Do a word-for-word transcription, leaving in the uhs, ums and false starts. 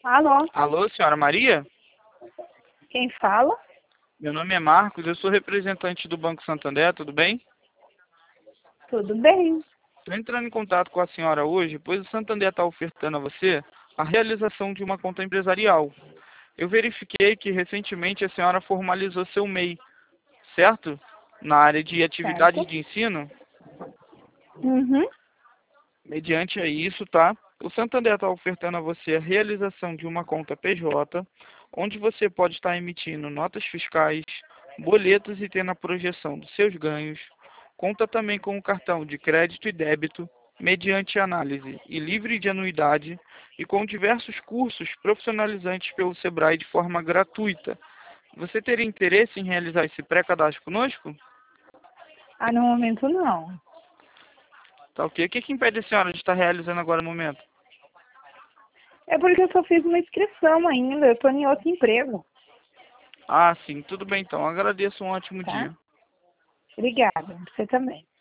Alô, Alô, senhora Maria? quem fala? Meu nome é Marcos, eu sou representante do Banco Santander, tudo bem? Tudo bem? Estou entrando em contato com a senhora hoje, pois o Santander está ofertando a você a realização de uma conta empresarial. Eu verifiquei que recentemente a senhora formalizou seu M E I, certo? Na área de atividades Certo? de ensino. Uhum. Mediante a isso, tá? O Santander está ofertando a você a realização de uma conta P J, onde você pode estar emitindo notas fiscais, boletos e tendo a projeção dos seus ganhos. Conta também com o cartão de crédito e débito, mediante análise e livre de anuidade, e com diversos cursos profissionalizantes pelo Sebrae de forma gratuita. Você teria interesse em realizar esse pré-cadastro conosco? Ah, no momento não. Tá ok? O que que impede a senhora de estar realizando agora no momento? É porque eu só fiz uma inscrição ainda, eu tô em outro emprego, Ah, sim. Tudo bem então. Agradeço. Um ótimo tá? dia. Obrigada, você também.